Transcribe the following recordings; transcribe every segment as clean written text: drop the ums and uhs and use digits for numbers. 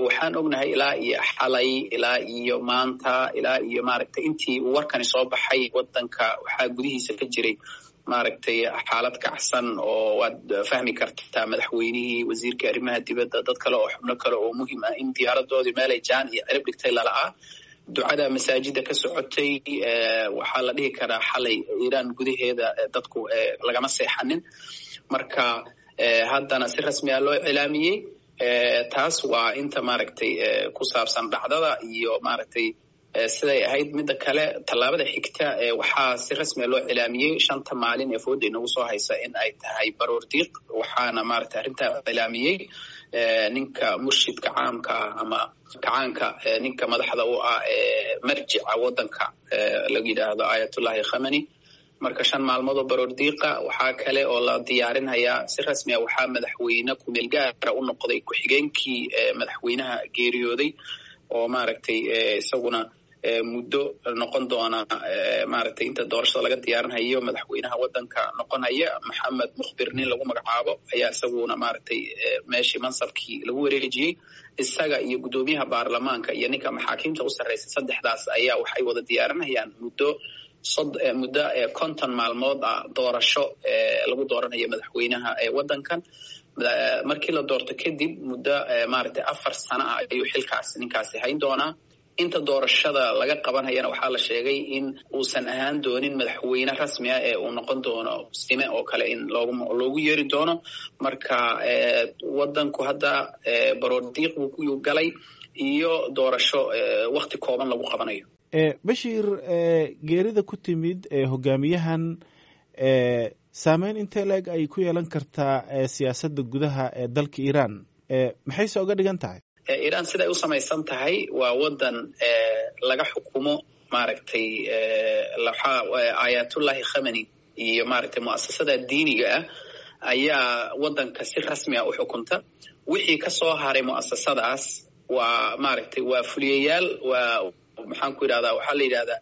waxaan ognahay ilaa iyo xalay ilaa iyo maanta ilaa iyo maaragtay intii uu warkani soo baxay wadanka waxaa gudihiisa ka jiray maaragtay xaalad kacsan oo waad fahmi kartaa madaxweynihii wasiirkii arrimaha dibadda dad kale oo xubno kale oo muhiim ah in diyaaradoodii meelay jaan iyo cirib dhigtay lala'aa ducada masaajida ka socotay waxaa la dhihi karaa xalay iiraan gudaheeda dadku lagama seexanin marka haddana si rasmi ah loo cilaamiyey taas waa inta maaragtay ku saabsan dhacdada iyo maaragtay siday ahayd midda kale tallaabada xigta waxaa si rasmiya loo cilaamiyey 5 maalin ee fooda inagu soo haysa in ay tahay baroor diiq waxaana maaragtay arrintaa cilaamiyey ninka murshidka caamka ah ama kacaanka ninka madaxda u ah marjica wadanka lagu yidhaahdo ayatullahi khamani marka 5 maalmood oo baroor diiqa waxaa kale oo la diyaarinayaa si rasmiya waxaa madaxweyne ku-meel gaara u noqday ku-xigeenkii madaxweynaha geeriyooday oo maaragtay isaguna muddo noqon doona maaragtay inta doorashada laga diyaarinayo madaxweynaha wadanka noqonaya maxamed mukhbir nin lagu magacaabo ayaa isaguna maaragtay meeshii mansabkii lagu wareejiyey isaga iyo guddoomiyaha baarlamaanka iyo ninka maxaakiimta u sarreysa saddexdaas ayaa waxay wada diyaarinayaan muddo 50 maalmood ah doorasho lagu dooranayo madaxweynaha wadankan markii la doorto kadib muddo maaragtay 4 sano ah ayuu xilkaas ninkaasi hayn doonaa inta doorashada laga qabanayana waxaa la sheegay in uusan ahaan doonin madaxweyne rasmi ah ee uu noqon doono sime oo kale in loogu yeeri doono marka wadanku hadda baroor diiq buu ku galay iyo doorasho waqti kooban lagu qabanayo Bashir geerida ku timid hogaamiyahan saameyn intee leeg ay ku yeelan kartaa siyaasadda gudaha ee dalka Iiraan maxayse uga dhigan tahay Iiraan siday u samaysan tahay waa wadan laga xukumo maaragtay ayatullahi khamani iyo maaragtay mu'assasada diiniga ah ayaa wadanka si rasmi ah u xukunta wixii ka soo haray mu'assasadaas waa maaragtay waa fuliyayaal waa maxaan ku yidhahdaa waxaa la yidhahdaa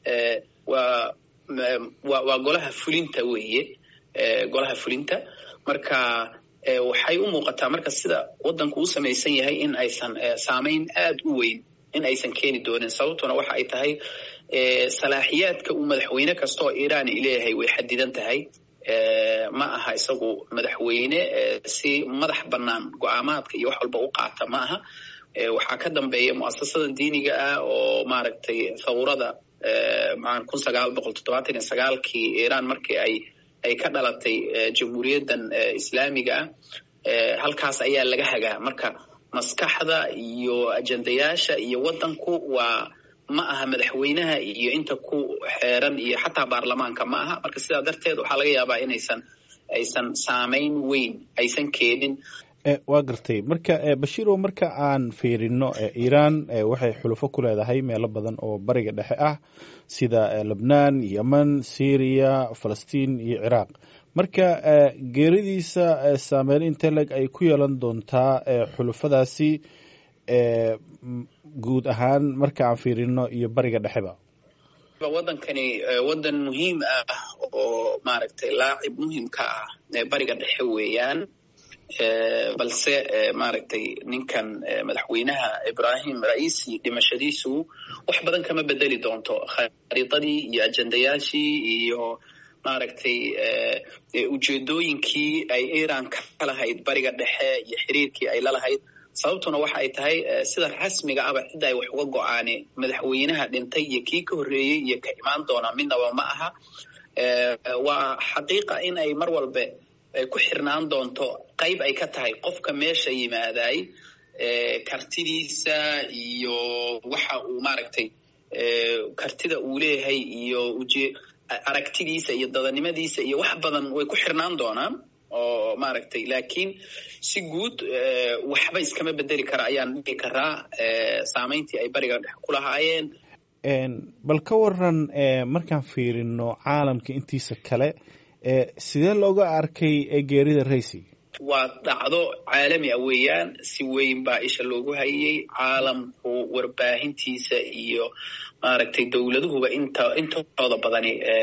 waa golaha fulinta weeye golaha fulinta marka waxay u muuqataa marka sida wadanku u samaysan yahay in aysan saameyn aad u weyn in aysan keeni doonin sababtuna waxa ay tahay salaaxiyaadka uu madaxweyne kasta oo Iiraan leeyahay way xadidan tahay ma aha isagu madaxweyne si madax bannaan go'aamaadka iyo wax walba u qaata ma aha waxaa ka dambeeya mu'assasada diiniga ah oo maaragtay thawrada 1979kii Iiraan markii ay ka dhalatay jamhuuriyaddan islaamiga ah halkaas ayaa laga hagaa marka maskaxda iyo ajandayaasha iyo wadanku waa ma aha madaxweynaha iyo inta ku xeeran iyo xataa baarlamaanka ma aha marka sidaa darteed waxaa laga yaabaa inaysan saameyn weyn aysan keenin waa gartay marka Bashirow marka aan fiirino Iiraan waxay xulufo ku leedahay meelo badan oo bariga dhexe ah sida Lebanon, Yemen, Syria, Palestine iyo Iraq marka geeridiisa saameyn intee leg ay ku yeelan doontaa xulufadaasi guud ahaan marka aan fiirino iyo bariga dhexeba wadankani wadan muhiim ah oo maaragtay laacib muhiim ka ah bariga dhexe weeyaan balse maaragtay ninkan madaxweynaha Ibrahim Raisi dhimashadiisu wax badan kama bedeli doonto khariidadii iyo ajandayaashii iyo maaragtay ujeedooyinkii ay Iiraan ka lahayd bariga dhexe iyo xiriirkii ay la lahayd sababtuna waxa ay tahay sida rasmiga ah cid ay wax uga go'aaneen madaxweynaha dhintay iyo kii ka horreeyay iyo ka imaan doona midnaba ma aha waa xaqiiqa in ay mar walba ku xirnaan doonto qayb ay ka tahay qofka meesha yimaaday kartidiisa iyo waxa uu maaragtay kartida uu leeyahay iyo aragtidiisa iyo dadanimadiisa iyo wax badan way ku xirnaan doonaan oo maaragtay laakiin si guud waxba iskama bedeli kara ayaan dhihi karaa saameyntii ay bariga dhexe ku lahaayeen bal ka waran markaan fiirino caalamka intiisa kale sidee looga arkay geerida Raisi waa dhacdo caalami ah weeyaan si weyn baa isha loogu hayay caalamku warbaahintiisa iyo maaragtay dawladuhuba intooda badani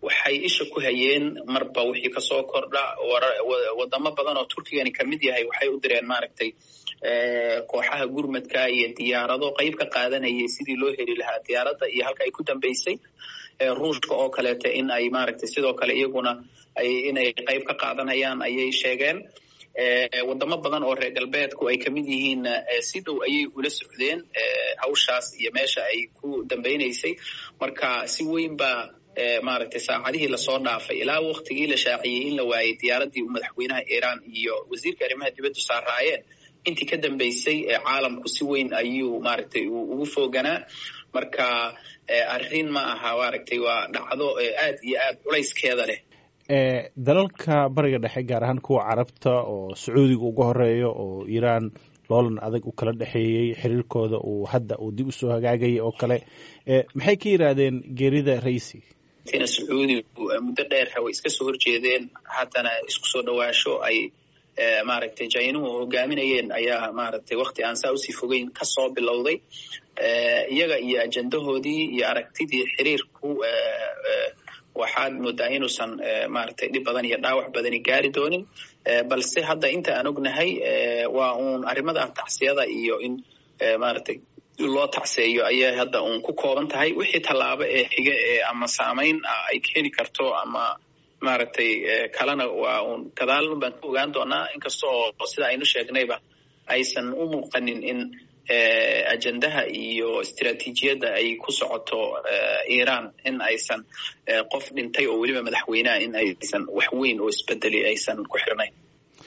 waxay isha ku hayeen marba wixii kasoo kordha wadamo badan oo turkigani kamid yahay waxay u direen maaragtay kooxaha gurmadka iyo diyaarado qayb ka qaadanayay sidii loo heli lahaa diyaaradda iyo halka ay ku dambeysay ruushka oo kaleeta in ay maaragtay sidoo kale iyaguna inay qayb ka qaadanayaan ayay sheegeen wadamo badan oo reer galbeedku ay kamid yihiin si dhow ayay ula socdeen hawshaas iyo meesha ay ku dambeynaysay marka si weyn ba maaragtay saacadihii lasoo dhaafay ilaa waktigii la shaaciyey in la waayey diyaaraddii madaxweynaha iiraan iyo wasiirka arrimaha dibaddu saaraayeen intii ka dambeysay caalamku si weyn ayuu maaragtay ugu fooganaa marka arrin ma aha maaragtay waa dhacdo aad iyo aad culayskeeda leh dalalka bariga dhexe gaar ahaan kuwa carabta oo sacuudiga uga horeeyo oo iiraan loolan adag u kala dhexeeyey xiriirkooda uu hadda uu dib usoo hagaagayay oo kale maxay ka yidhaahdeen geerida Raisi tina sacuudigu muddo dheer way iska soo horjeedeen haddana isku soo dhawaasho ay maaragtay jaynuhu hogaaminayeen ayaa maaragtay waqti aan saa usii fogeyn kasoo bilowday iyaga iyo ajandahoodii iyo aragtidii xiriirku waxaad moodaa inuusan maaragtay dhib badan iyo dhaawac badani gaari doonin balse hadda inta aan ognahay waa uun arrimada tacsiyada iyo in maaragtay loo tacseeyo ayay hadda uun ku kooban tahay wixii tallaabo xiga ama saamayn ay keeni karto ama maaragtay kalena waa uun gadaal baan ka ogaan doonaa inkasta oo sida aynu sheegnayba aysan u muuqanin in ajendaha iyo istiraatiijiyadda ay ku socoto iiraan in aysan qof dhintay oo weliba madaxweynaha in aysan wax weyn oo isbedeli aysan ku xirnayn